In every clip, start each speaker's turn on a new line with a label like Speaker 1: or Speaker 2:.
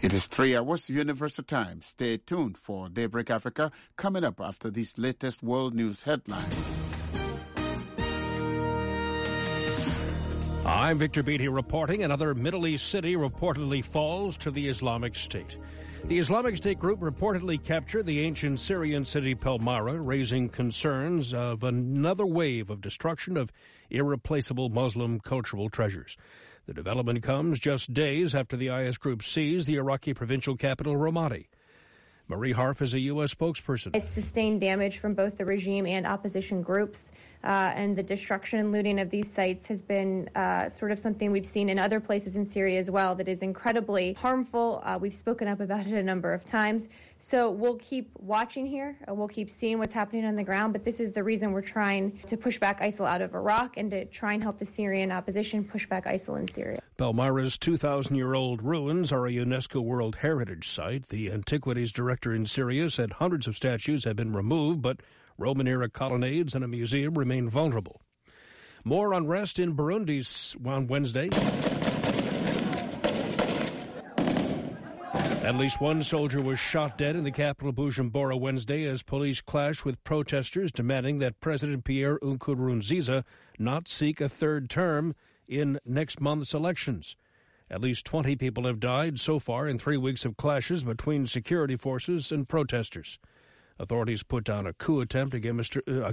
Speaker 1: It is 3 hours Universal Time. Stay tuned for Daybreak Africa coming up after these latest world news headlines.
Speaker 2: I'm Victor Beatty reporting. Another Middle East city reportedly falls to the Islamic State. The Islamic State group reportedly captured the ancient Syrian city Palmyra, raising concerns of another wave of destruction of irreplaceable Muslim cultural treasures. The development comes just days after the IS group seized the Iraqi provincial capital, Ramadi. Marie Harf is a U.S. spokesperson.
Speaker 3: It's sustained damage from both the regime and opposition groups, and the destruction and looting of these sites has been sort of something we've seen in other places in Syria as well that is incredibly harmful. We've spoken up about it a number of times. So we'll keep watching here. We'll keep seeing what's happening on the ground. But this is the reason we're trying to push back ISIL out of Iraq and to try and help the Syrian opposition push back ISIL in Syria.
Speaker 2: Palmyra's 2,000-year-old ruins are a UNESCO World Heritage Site. The Antiquities Director in Syria said hundreds of statues have been removed, but Roman-era colonnades and a museum remain vulnerable. More unrest in Burundi on Wednesday. At least one soldier was shot dead in the capital Bujumbura Wednesday as police clashed with protesters demanding that President Pierre Nkurunziza not seek a third term in next month's elections. At least 20 people have died so far in 3 weeks of clashes between security forces and protesters. Authorities put down a coup attempt against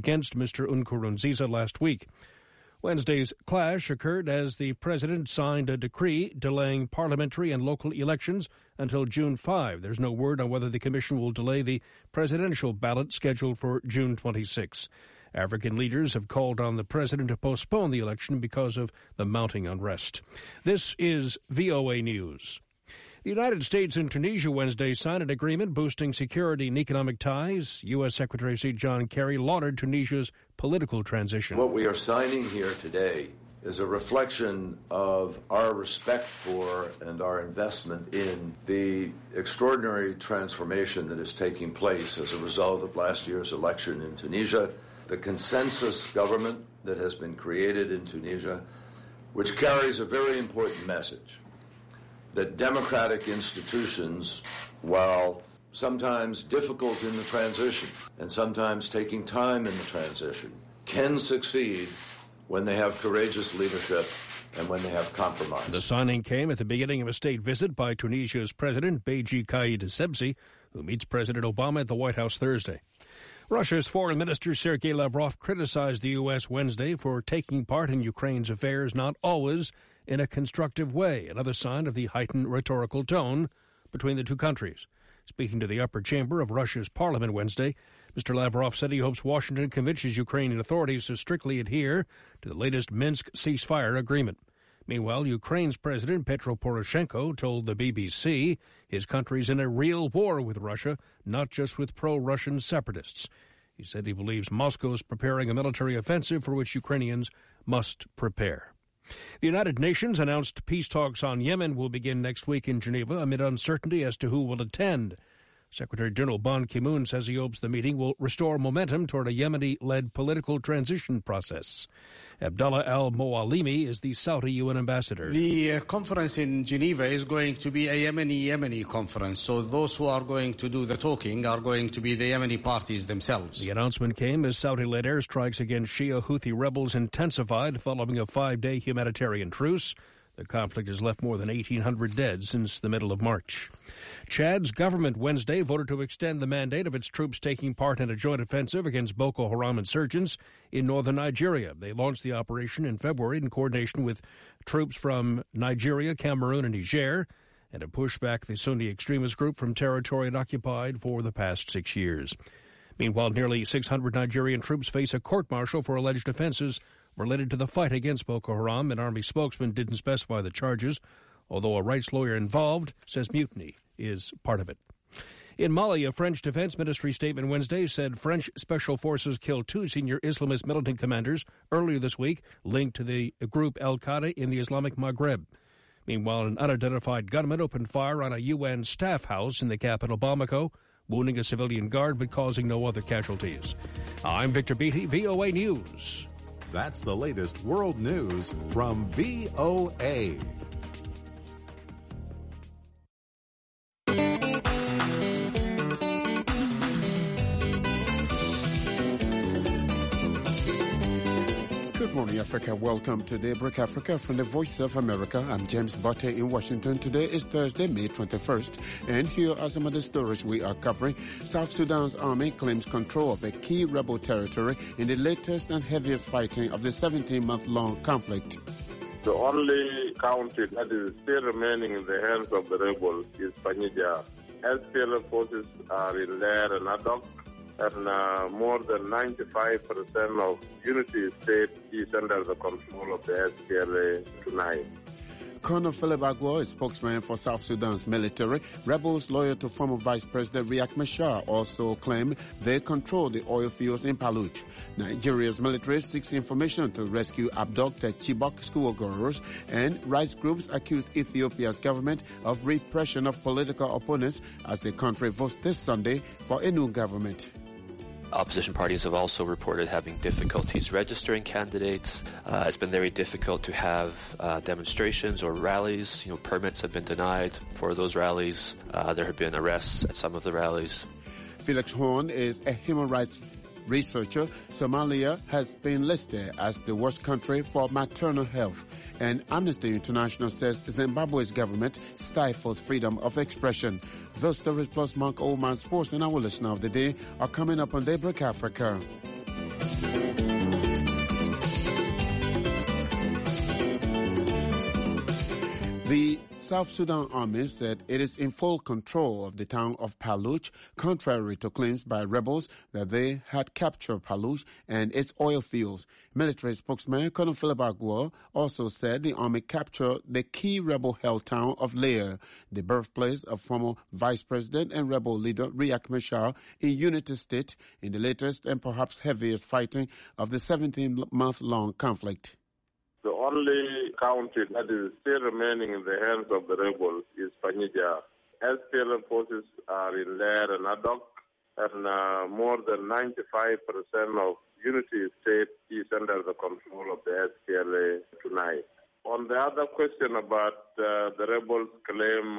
Speaker 2: Mr. Nkurunziza last week. Wednesday's clash occurred as the president signed a decree delaying parliamentary and local elections until June 5. There's no word on whether the commission will delay the presidential ballot scheduled for June 26. African leaders have called on the president to postpone the election because of the mounting unrest. This is VOA News. The United States and Tunisia Wednesday signed an agreement boosting security and economic ties. U.S. Secretary of State John Kerry lauded Tunisia's political transition.
Speaker 4: What we are signing here today is a reflection of our respect for and our investment in the extraordinary transformation that is taking place as a result of last year's election in Tunisia, the consensus government that has been created in Tunisia, which carries a very important message that democratic institutions, while sometimes difficult in the transition and sometimes taking time in the transition, can succeed when they have courageous leadership and when they have compromise.
Speaker 2: The signing came at the beginning of a state visit by Tunisia's president, Beji Caid Essebsi, who meets President Obama at the White House Thursday. Russia's Foreign Minister Sergei Lavrov criticized the U.S. Wednesday for taking part in Ukraine's affairs, not always in a constructive way, another sign of the heightened rhetorical tone between the two countries. Speaking to the upper chamber of Russia's parliament Wednesday, Mr. Lavrov said he hopes Washington convinces Ukrainian authorities to strictly adhere to the latest Minsk ceasefire agreement. Meanwhile, Ukraine's President Petro Poroshenko told the BBC his country's in a real war with Russia, not just with pro-Russian separatists. He said he believes Moscow is preparing a military offensive for which Ukrainians must prepare. The United Nations announced peace talks on Yemen will begin next week in Geneva amid uncertainty as to who will attend. Secretary General Ban Ki-moon says he hopes the meeting will restore momentum toward a Yemeni-led political transition process. Abdullah al-Moalimi is the Saudi UN ambassador.
Speaker 5: The conference in Geneva is going to be a Yemeni conference, so those who are going to do the talking are going to be the Yemeni parties themselves.
Speaker 2: The announcement came as Saudi-led airstrikes against Shia Houthi rebels intensified following a 5-day humanitarian truce. The conflict has left more than 1,800 dead since the middle of March. Chad's government Wednesday voted to extend the mandate of its troops taking part in a joint offensive against Boko Haram insurgents in northern Nigeria. They launched the operation in February in coordination with troops from Nigeria, Cameroon, and Niger, and have pushed back the Sunni extremist group from territory it occupied for the past 6 years. Meanwhile, nearly 600 Nigerian troops face a court-martial for alleged offenses related to the fight against Boko Haram. An army spokesman didn't specify the charges, although a rights lawyer involved says mutiny is part of it. In Mali, a French Defense Ministry statement Wednesday said French special forces killed 2 senior Islamist militant commanders earlier this week linked to the group Al-Qaeda in the Islamic Maghreb. Meanwhile, an unidentified gunman opened fire on a UN staff house in the capital Bamako, wounding a civilian guard but causing no other casualties. I'm Victor Beatty, VOA News.
Speaker 6: That's the latest world news from VOA.
Speaker 1: Good morning, Africa. Welcome to Daybreak Africa from the Voice of America. I'm James Botte in Washington. Today is Thursday, May 21st, and here are some of the stories we are covering. South Sudan's army claims control of a key rebel territory in the latest and heaviest fighting of the 17-month-long conflict.
Speaker 7: The only county that is still remaining in the hands of the rebels is Panija. SPLA forces are in Lair and Adok, and more than 95% of Unity State is under the control of the SPLA tonight.
Speaker 1: Colonel Philip Agua, a spokesman for South Sudan's military, rebels loyal to former Vice President Riek Machar also claim they control the oil fields in Paluch. Nigeria's military seeks information to rescue abducted Chibok schoolgirls, and rights groups accuse Ethiopia's government of repression of political opponents as the country votes this Sunday for a new government.
Speaker 8: Opposition parties have also reported having difficulties registering candidates. It's been very difficult to have demonstrations or rallies. Permits have been denied for those rallies. There have been arrests at some of the rallies. Felix
Speaker 1: Horn is a human rights researcher. Somalia has been listed as the worst country for maternal health, and Amnesty International says Zimbabwe's government stifles freedom of expression. Those stories plus Mark Oldman Sports and our listener of the day are coming up on Daybreak Africa. The South Sudan Army said it is in full control of the town of Paluch, contrary to claims by rebels that they had captured Paluch and its oil fields. Military spokesman Colonel Philip Agua also said the army captured the key rebel-held town of Lair, the birthplace of former Vice President and rebel leader Riek Machar in Unity State in the latest and perhaps heaviest fighting of the 17-month-long conflict.
Speaker 7: The only county that is still remaining in the hands of the rebels is Panija. SPLA forces are in Lair and Adok, and more than 95% of Unity State is under the control of the SPLA tonight. On the other question about the rebels' claim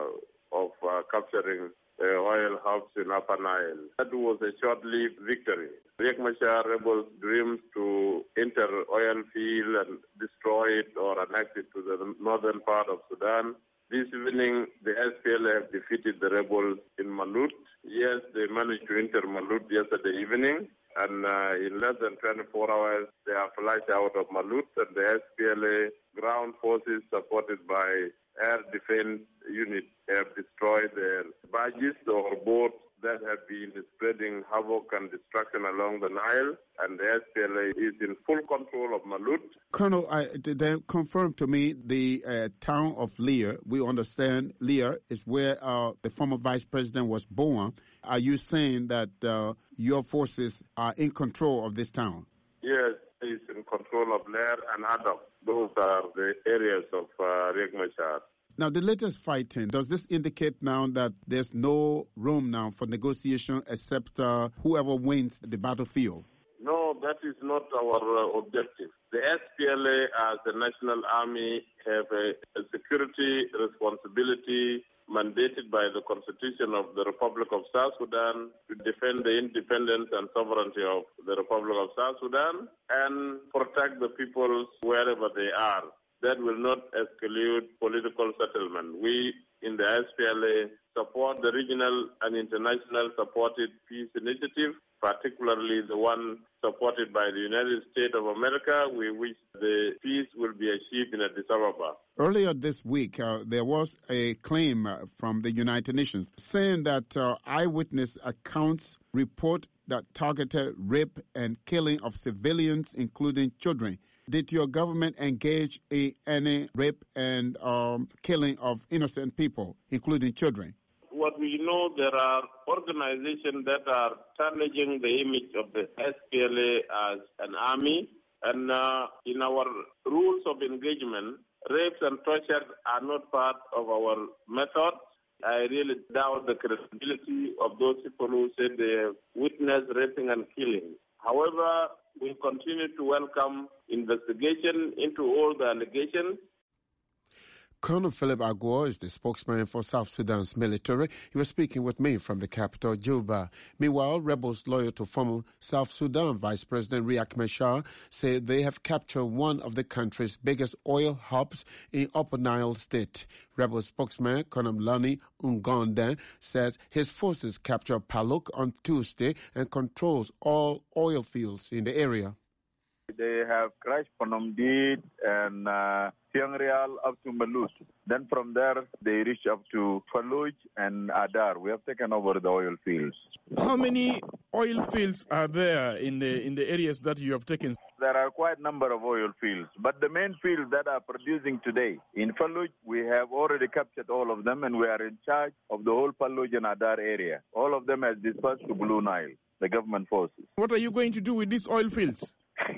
Speaker 7: of capturing oil hubs in Upper Nile, that was a short-lived victory. Riek Machar rebels dreams to enter oil field and destroy it or annex it to the northern part of Sudan. This evening, the SPLA have defeated the rebels in Malut. Yes, they managed to enter Malut yesterday evening, and in less than 24 hours, they are flushed out of Malut, and the SPLA ground forces supported by air defense units have destroyed their barges or boats that have been spreading havoc and destruction along the Nile, and the SPLA is in full control of Malut.
Speaker 1: Colonel, they confirmed to me the town of Lear. We understand Lear is where the former vice president was born. Are you saying that your forces are in control of this town?
Speaker 7: Yes, it's in control of Lear and Adok. Those are the areas of Riek Machar.
Speaker 1: Now, the latest fighting, does this indicate now that there's no room now for negotiation except whoever wins the battlefield?
Speaker 7: No, that is not our objective. The SPLA as the national army have a security responsibility mandated by the Constitution of the Republic of South Sudan to defend the independence and sovereignty of the Republic of South Sudan and protect the people wherever they are. That will not exclude political settlement. We in the SPLA support the regional and international supported peace initiative, particularly the one supported by the United States of America. We wish the peace will be achieved in Addis Ababa.
Speaker 1: Earlier this week, there was a claim from the United Nations saying that eyewitness accounts report that targeted rape and killing of civilians, including children. Did your government engage in any rape and killing of innocent people, including children?
Speaker 7: What we know, there are organizations that are tarnishing the image of the SPLA as an army. And in our rules of engagement, rapes and torture are not part of our methods. I really doubt the credibility of those people who said they have witnessed raping and killing. However, we continue to welcome investigation into all the allegations.
Speaker 1: Colonel Philip Agor is the spokesman for South Sudan's military. He was speaking with me from the capital, Juba. Meanwhile, rebels loyal to former South Sudan Vice President Riek Machar say they have captured one of the country's biggest oil hubs in Upper Nile State. Rebel spokesman Colonel Lani Ungondan says his forces captured Paluk on Tuesday and controls all oil fields in the area.
Speaker 9: They have crashed Phnom Deed and Siang Real up to Malus. Then from there, they reach up to Fallujah and Adar. We have taken over the oil fields.
Speaker 10: How many oil fields are there in the areas that you have taken?
Speaker 9: There are quite a number of oil fields, but the main fields that are producing today, in Fallujah, we have already captured all of them, and we are in charge of the whole Fallujah and Adar area. All of them has dispersed to Blue Nile, the government forces.
Speaker 10: What are you going to do with these oil fields?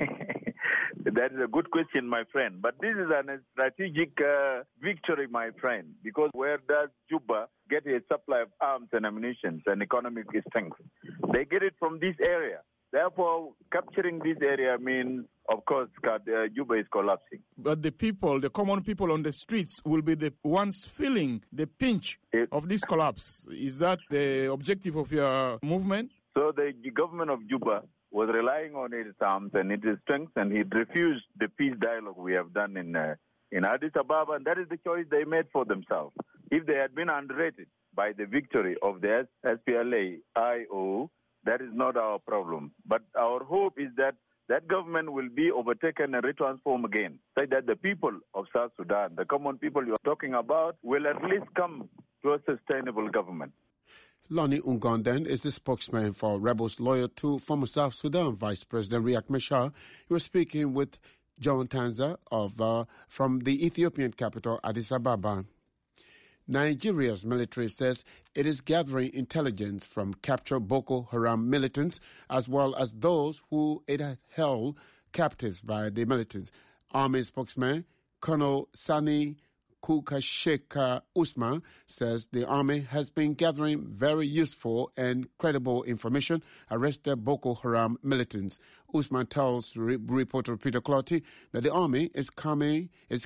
Speaker 9: That is a good question, my friend. But this is a strategic victory, my friend, because where does Juba get a supply of arms and ammunition and economic strength? They get it from this area. Therefore, capturing this area means, of course, Juba is collapsing.
Speaker 10: But the people, the common people on the streets, will be the ones feeling the pinch of this collapse. Is that the objective of your movement?
Speaker 9: So the government of Juba was relying on its arms and its strength, and it refused the peace dialogue we have done in Addis Ababa, and that is the choice they made for themselves. If they had been underrated by the victory of the SPLA-IO, that is not our problem. But our hope is that that government will be overtaken and retransformed again, so that the people of South Sudan, the common people you're talking about, will at least come to a sustainable government.
Speaker 1: Lani Ungondan is the spokesman for rebels loyal to former South Sudan Vice President Riek Machar. He was speaking with John Tanza from the Ethiopian capital, Addis Ababa. Nigeria's military says it is gathering intelligence from captured Boko Haram militants as well as those who it had held captives by the militants. Army spokesman Colonel Sani Kukasheka Usman says the army has been gathering very useful and credible information arrested Boko Haram militants. Usman tells reporter Peter Clotty that the army is combing the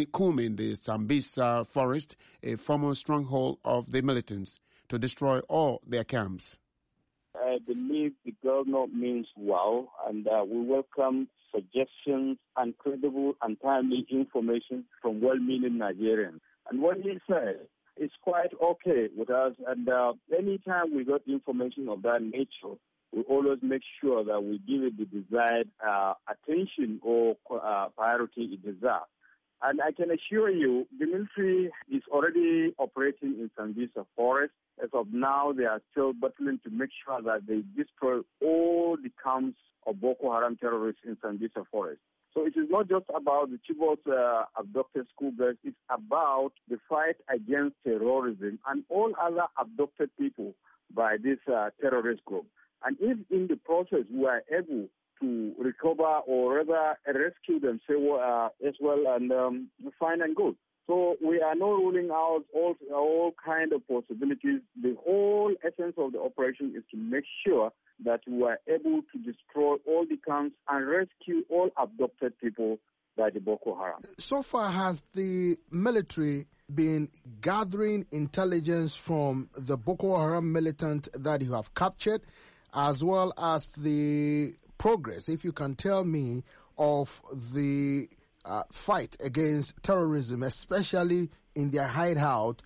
Speaker 1: Sambisa forest, a former stronghold of the militants, to destroy all their camps.
Speaker 11: I believe the governor means well, and we welcome suggestions and credible and timely information from well-meaning Nigerians. And what he said is quite okay with us, and anytime we got information of that nature, we always make sure that we give it the desired attention or priority it deserves. And I can assure you, the military is already operating in Sambisa forest. As of now, they are still battling to make sure that they destroy all the camps of Boko Haram terrorists in Sambisa forest. So it is not just about the Chibok abducted schoolgirls, it's about the fight against terrorism and all other abducted people by this terrorist group. And if in the process we are able to recover or rather rescue them as well and fine and good. So we are not ruling out all kind of possibilities. The whole essence of the operation is to make sure that we are able to destroy all the camps and rescue all abducted people by the Boko Haram.
Speaker 12: So far, has the military been gathering intelligence from the Boko Haram militant that you have captured, as well as the progress, if you can tell me, of the fight against terrorism, especially in their hideout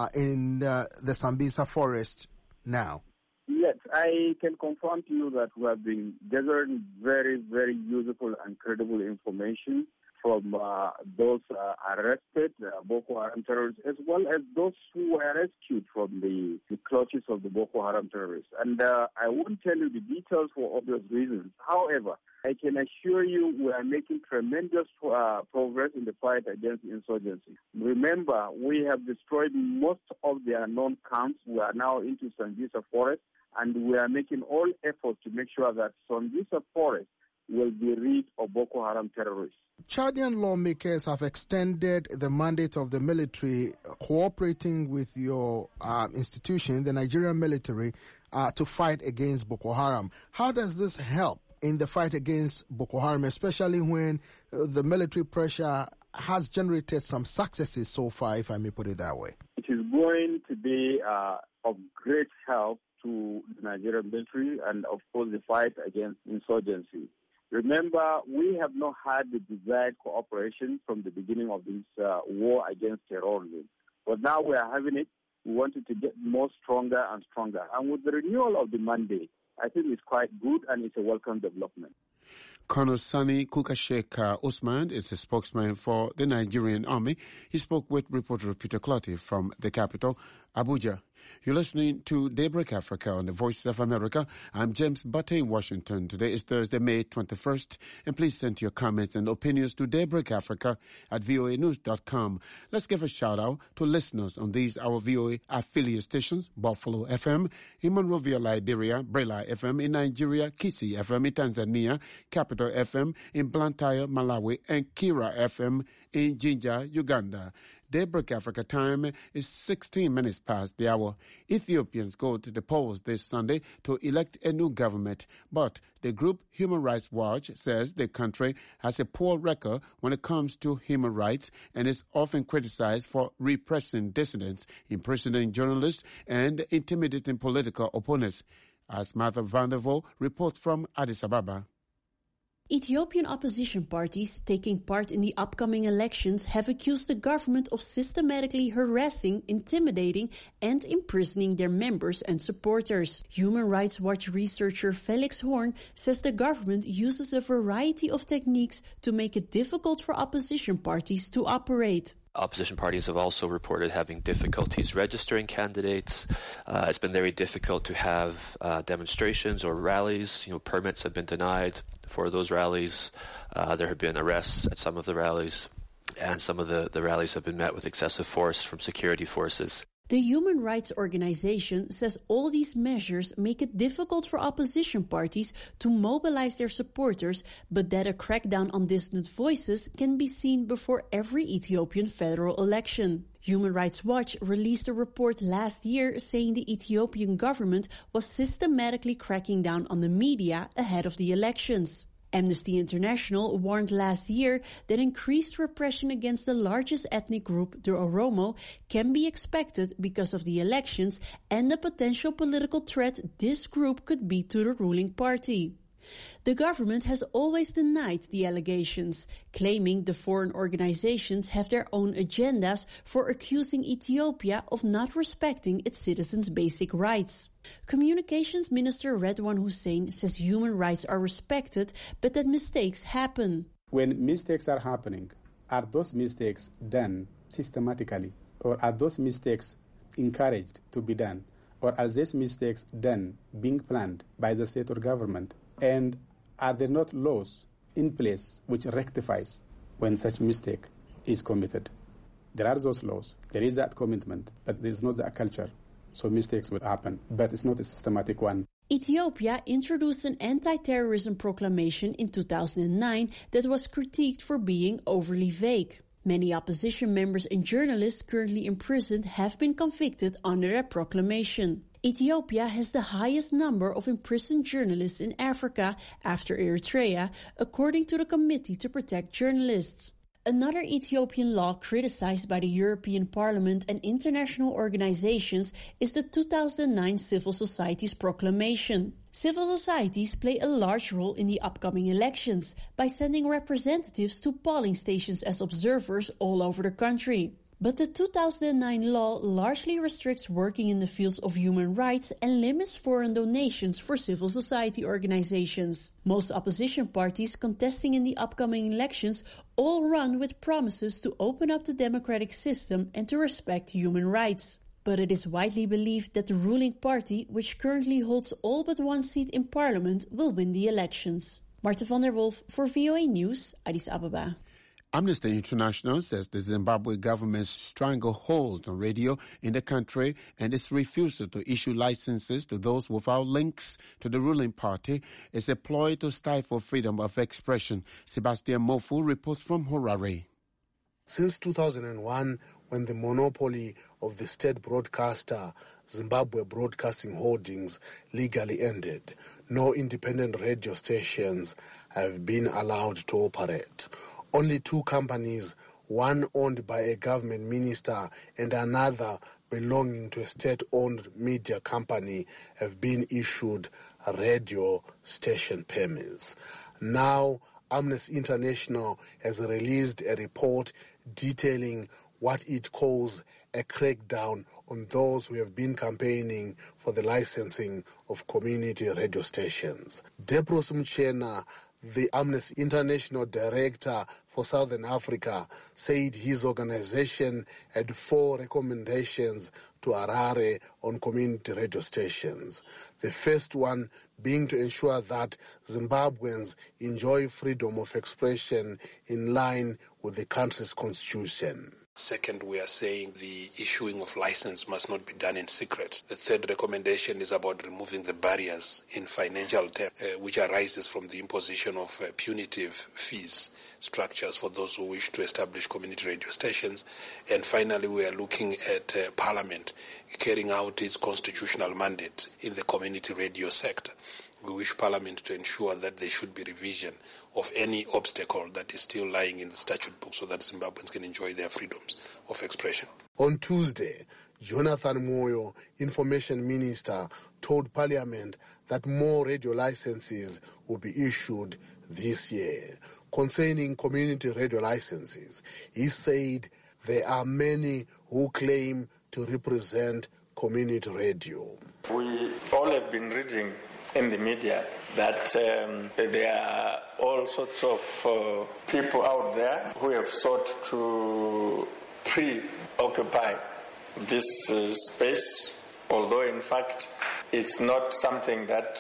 Speaker 12: in the Sambisa forest now?
Speaker 11: Yes, I can confirm to you that we have been gathering very, very useful and credible information from those arrested Boko Haram terrorists, as well as those who were rescued from the clutches of the Boko Haram terrorists. And I won't tell you the details for obvious reasons. However, I can assure you we are making tremendous progress in the fight against insurgency. Remember, we have destroyed most of their known camps. We are now into Sambisa forest, and we are making all efforts to make sure that Sambisa forest will be rid of Boko Haram terrorists.
Speaker 12: Chadian lawmakers have extended the mandate of the military cooperating with your institution, the Nigerian military, to fight against Boko Haram. How does this help in the fight against Boko Haram, especially when the military pressure has generated some successes so far, if I may put it that way.
Speaker 11: It is going to be of great help to the Nigerian military and, of course, the fight against insurgency. Remember, we have not had the desired cooperation from the beginning of this war against terrorism. But now we are having it. We want it to get more stronger and stronger. And with the renewal of the mandate, I think it's quite good and it's a welcome development.
Speaker 1: Colonel Sani Kukasheka Usman is a spokesman for the Nigerian Army. He spoke with reporter Peter Clotty from the capital, Abuja. You're listening to Daybreak Africa on the Voice of America. I'm James Butte in Washington. Today is Thursday, May 21st. And please send your comments and opinions to Daybreak Africa at voanews.com. Let's give a shout out to listeners on these our VOA affiliate stations: Buffalo FM in Monrovia, Liberia, Brela FM in Nigeria, Kisi FM in Tanzania, Capital FM in Blantyre, Malawi, and Kira FM in Jinja, Uganda. Daybreak Africa time is 16 minutes past the hour. Ethiopians go to the polls this Sunday to elect a new government, but the group Human Rights Watch says the country has a poor record when it comes to human rights and is often criticized for repressing dissidents, imprisoning journalists, and intimidating political opponents. As Martha van der Vol reports from Addis Ababa.
Speaker 13: Ethiopian opposition parties taking part in the upcoming elections have accused the government of systematically harassing, intimidating, and imprisoning their members and supporters. Human Rights Watch researcher Felix Horn says the government uses a variety of techniques to make it difficult for opposition parties to operate.
Speaker 8: Opposition parties have also reported having difficulties registering candidates. It's been very difficult to have demonstrations or rallies. Permits have been denied for those rallies. There have been arrests at some of the rallies, and some of the rallies have been met with excessive force from security forces.
Speaker 13: The Human Rights Organization says all these measures make it difficult for opposition parties to mobilize their supporters, but that a crackdown on dissident voices can be seen before every Ethiopian federal election. Human Rights Watch released a report last year saying the Ethiopian government was systematically cracking down on the media ahead of the elections. Amnesty International warned last year that increased repression against the largest ethnic group, the Oromo, can be expected because of the elections and the potential political threat this group could be to the ruling party. The government has always denied the allegations, claiming the foreign organizations have their own agendas for accusing Ethiopia of not respecting its citizens' basic rights. Communications Minister Redwan Hussein says human rights are respected, but that mistakes happen.
Speaker 14: When mistakes are happening, are those mistakes done systematically, or are those mistakes encouraged to be done, or are these mistakes done being planned by the state or government? And are there not laws in place which rectifies when such mistake is committed? There are those laws. There is that commitment, but there is not that culture. So mistakes will happen, but it's not a systematic one.
Speaker 13: Ethiopia introduced an anti-terrorism proclamation in 2009 that was critiqued for being overly vague. Many opposition members and journalists currently imprisoned have been convicted under that proclamation. Ethiopia has the highest number of imprisoned journalists in Africa after Eritrea, according to the Committee to Protect Journalists. Another Ethiopian law criticized by the European Parliament and international organizations is the 2009 Civil Societies Proclamation. Civil societies play a large role in the upcoming elections by sending representatives to polling stations as observers all over the country. But the 2009 law largely restricts working in the fields of human rights and limits foreign donations for civil society organizations. Most opposition parties contesting in the upcoming elections all run with promises to open up the democratic system and to respect human rights. But it is widely believed that the ruling party, which currently holds all but one seat in parliament, will win the elections. Martha van der Wolf for VOA News, Addis Ababa.
Speaker 1: Amnesty International says the Zimbabwe government's stranglehold on radio in the country and its refusal to issue licenses to those without links to the ruling party is a ploy to stifle freedom of expression. Sebastian Mofu reports from Harare.
Speaker 15: Since 2001, when the monopoly of the state broadcaster Zimbabwe Broadcasting Holdings legally ended, no independent radio stations have been allowed to operate. Only two companies one owned by a government minister and another belonging to a state-owned media company, have been issued radio station permits. Now, Amnesty International has released a report detailing what it calls a crackdown on those who have been campaigning for the licensing of community radio stations. Depros Mchena, the Amnesty International Director for Southern Africa, said his organization had 4 recommendations to Harare on community radio stations. The first one being to ensure that Zimbabweans enjoy freedom of expression in line with the country's constitution.
Speaker 16: Second, we are saying the issuing of license must not be done in secret. The third recommendation is about removing the barriers in financial terms, which arises from the imposition of punitive fees structures for those who wish to establish community radio stations. And finally, we are looking at Parliament carrying out its constitutional mandate in the community radio sector. We wish Parliament to ensure that there should be revision of any obstacle that is still lying in the statute book so that Zimbabweans can enjoy their freedoms of expression.
Speaker 15: On Tuesday, Jonathan Moyo, Information Minister, told Parliament that more radio licenses will be issued this year. Concerning community radio licenses, he said there are many who claim to represent community radio.
Speaker 17: We all have been reading in the media that there are all sorts of people out there who have sought to preoccupy this space, although in fact it's not something that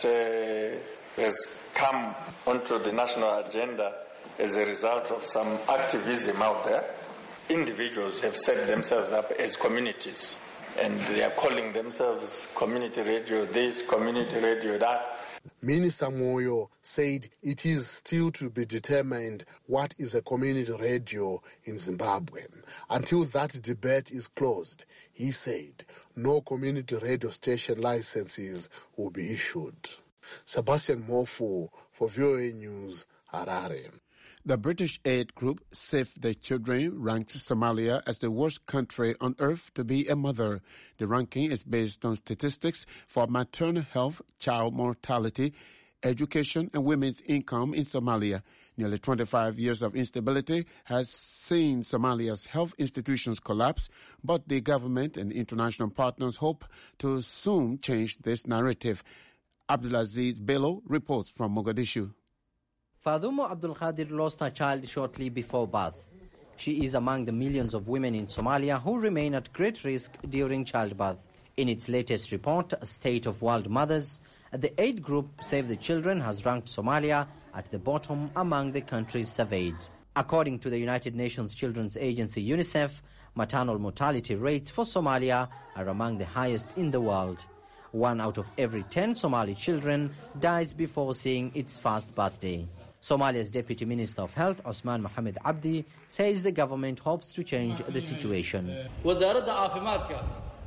Speaker 17: has come onto the national agenda as a result of some activism out there. Individuals have set themselves up as communities, and they are calling themselves community radio this, community radio that.
Speaker 15: Minister Moyo said it is still to be determined what is a community radio in Zimbabwe. Until that debate is closed, he said no community radio station licenses will be issued. Sebastian Mofu for VOA News, Harare.
Speaker 1: The British aid group Save the Children ranked Somalia as the worst country on earth to be a mother. The ranking is based on statistics for maternal health, child mortality, education, and women's income in Somalia. Nearly 25 years of instability has seen Somalia's health institutions collapse, but the government and international partners hope to soon change this narrative. Abdulaziz Bello reports from Mogadishu.
Speaker 18: Fadumo Abdul Khadir lost her child shortly before birth. She is among the millions of women in Somalia who remain at great risk during childbirth. In its latest report, State of World Mothers, the aid group Save the Children has ranked Somalia at the bottom among the countries surveyed. According to the United Nations Children's Agency UNICEF, maternal mortality rates for Somalia are among the highest in the world. 1 out of every 10 Somali children dies before seeing its first birthday. Somalia's Deputy Minister of Health, Osman Mohamed Abdi, says the government hopes to change the situation.
Speaker 19: wasaaradda caafimaadka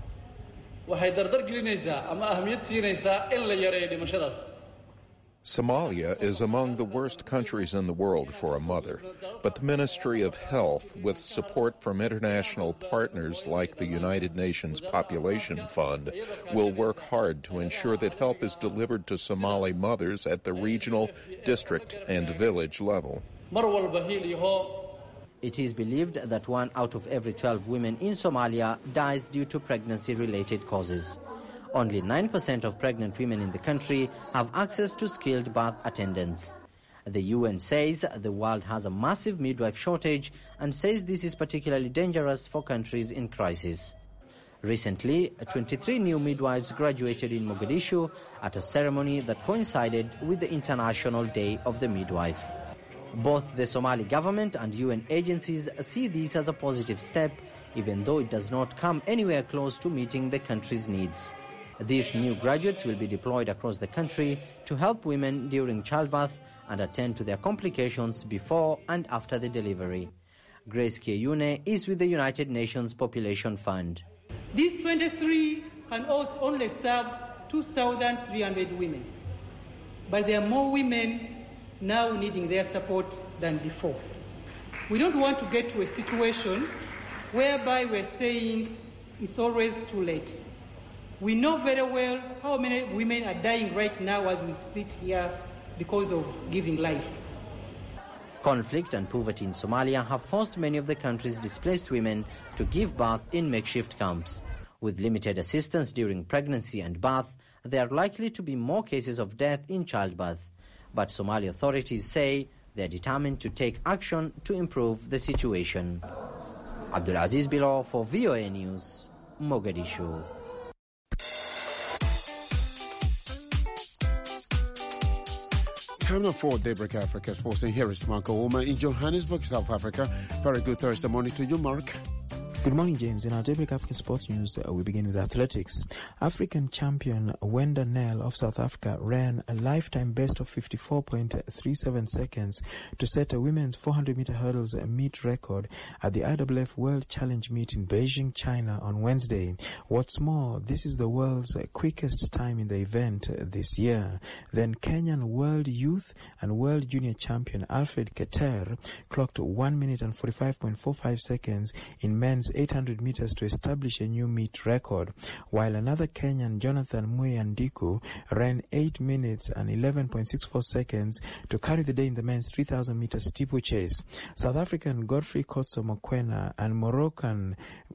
Speaker 19: waxay dardar gelinaysaa ama ahmiyad siinaysaa in la yareeyo dhimashadaas.
Speaker 20: Somalia is among the worst countries in the world for a mother, but the Ministry of Health, with support from international partners like the United Nations Population Fund, will work hard to ensure that help is delivered to Somali mothers at the regional, district, and village level.
Speaker 18: It is believed that 1 out of every 12 women in Somalia dies due to pregnancy-related causes. Only 9% of pregnant women in the country have access to skilled birth attendants. The UN says the world has a massive midwife shortage and says this is particularly dangerous for countries in crisis. Recently, 23 new midwives graduated in Mogadishu at a ceremony that coincided with the International Day of the Midwife. Both the Somali government and UN agencies see this as a positive step, even though it does not come anywhere close to meeting the country's needs. These new graduates will be deployed across the country to help women during childbirth and attend to their complications before and after the delivery. Grace Kieyune is with the United Nations Population Fund.
Speaker 21: These 23 can also only serve 2,300 women, but there are more women now needing their support than before. We don't want to get to a situation whereby we're saying it's always too late. We know very well how many women are dying right now as we sit here because of giving life.
Speaker 18: Conflict and poverty in Somalia have forced many of the country's displaced women to give birth in makeshift camps. With limited assistance during pregnancy and birth, there are likely to be more cases of death in childbirth. But Somali authorities say they are determined to take action to improve the situation. Abdulaziz Bilo for VOA News, Mogadishu.
Speaker 1: Time now for Daybreak Africa Sports, and here is Mark Ouma in Johannesburg, South Africa. Very good Thursday morning to you, Mark.
Speaker 3: Good morning, James. In our Daybreak Africa Sports News, we begin with athletics. African champion Wenda Nel of South Africa ran a lifetime best of 54.37 seconds to set a women's 400-meter hurdles meet record at the IAAF World Challenge meet in Beijing, China on Wednesday. What's more, this is the world's quickest time in the event this year. Then Kenyan World Youth and World Junior champion Alfred Keter clocked 1 minute and 45.45 seconds in men's 800 meters to establish a new meet record, while another Kenyan, Jonathan Muyandiku, ran 8 minutes and 11.64 seconds to carry the day in the men's 3,000 meter steeplechase. South African Godfrey Kotso Mokoena and Moroccan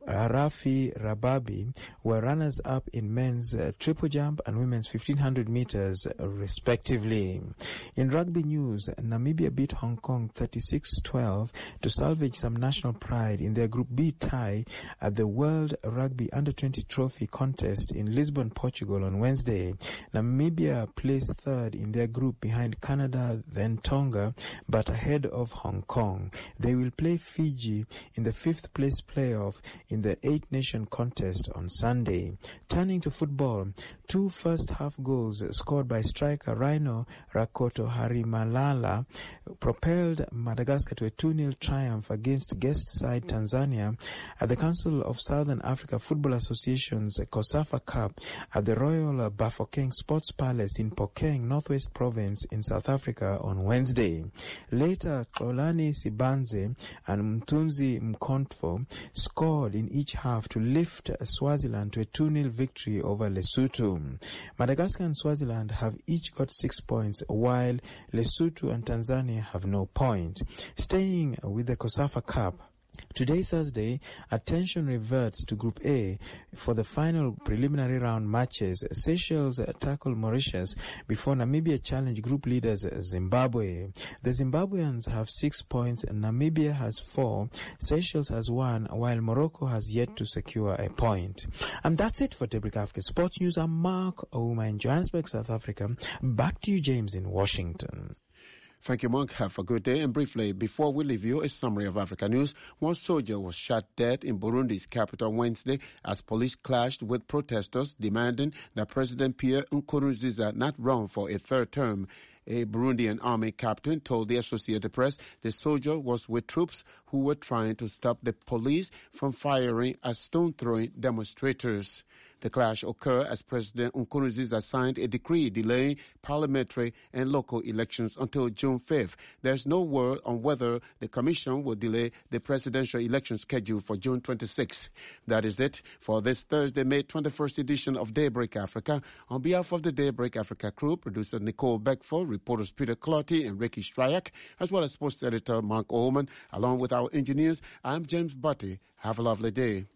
Speaker 3: Rafi Rababi were runners-up in men's triple jump and women's 1,500 meters, respectively. In rugby news, Namibia beat Hong Kong 36-12 to salvage some national pride in their Group B tie at the World Rugby Under-20 Trophy contest in Lisbon, Portugal on Wednesday. Namibia placed third in their group behind Canada, then Tonga, but ahead of Hong Kong. They will play Fiji in the 5th place playoff in the 8-nation contest on Sunday. Turning to football, 2 first-half goals scored by striker Rhino Rakoto Harimalala propelled Madagascar to a 2-0 triumph against guest side Tanzania at the Council of Southern Africa Football Association's COSAFA Cup at the Royal Bafokeng Sports Palace in Phokeng, Northwest Province in South Africa on Wednesday. Later, Xolani Sibanze and Mtunzi Mkontfo scored in each half to lift Swaziland to a 2-0 victory over Lesotho. Madagascar and Swaziland have each got 6 points, while Lesotho and Tanzania have no point. Staying with the COSAFA Cup, today, Thursday, attention reverts to Group A for the final preliminary round matches. Seychelles tackle Mauritius before Namibia challenge group leaders Zimbabwe. The Zimbabweans have 6 points, Namibia has 4, Seychelles has 1, while Morocco has yet to secure a point. And that's it for Daybreak Africa Sports News. I'm Mark Ouma in Johannesburg, South Africa. Back to you, James, in Washington.
Speaker 1: Thank you, Mark. Have a good day. And briefly, before we leave you, a summary of Africa news. One soldier was shot dead in Burundi's capital Wednesday as police clashed with protesters demanding that President Pierre Nkurunziza not run for a third term. A Burundian army captain told the Associated Press the soldier was with troops who were trying to stop the police from firing at stone-throwing demonstrators. The clash occurred as President Nkurunziza signed a decree delaying parliamentary and local elections until June 5th. There's no word on whether the commission will delay the presidential election schedule for June 26th. That is it for this Thursday, May 21st edition of Daybreak Africa. On behalf of the Daybreak Africa crew, producer Nicole Beckford, reporters Peter Clotty and Ricky Stryak, as well as sports editor Mark Oman, along with our engineers, I'm James Butty. Have a lovely day.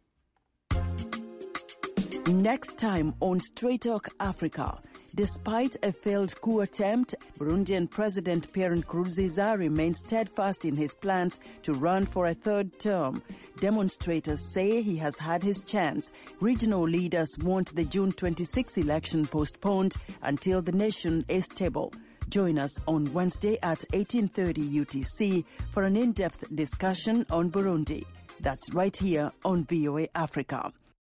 Speaker 22: Next time on Straight Talk Africa, despite a failed coup attempt, Burundian President Pierre Nkurunziza remains steadfast in his plans to run for a third term. Demonstrators say he has had his chance. Regional leaders want the June 26 election postponed until the nation is stable. Join us on Wednesday at 18:30 UTC for an in-depth discussion on Burundi. That's right here on VOA Africa.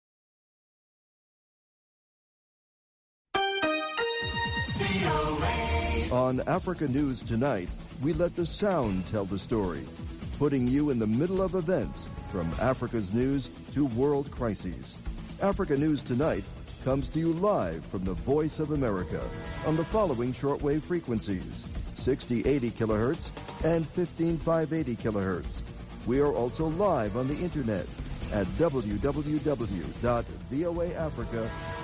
Speaker 23: On Africa News Tonight, we let the sound tell the story, putting you in the middle of events from Africa's news to world crises. Africa News Tonight comes to you live from the Voice of America on the following shortwave frequencies: 6080 kilohertz and 15580 kilohertz. We are also live on the internet at www.voaafrica.com.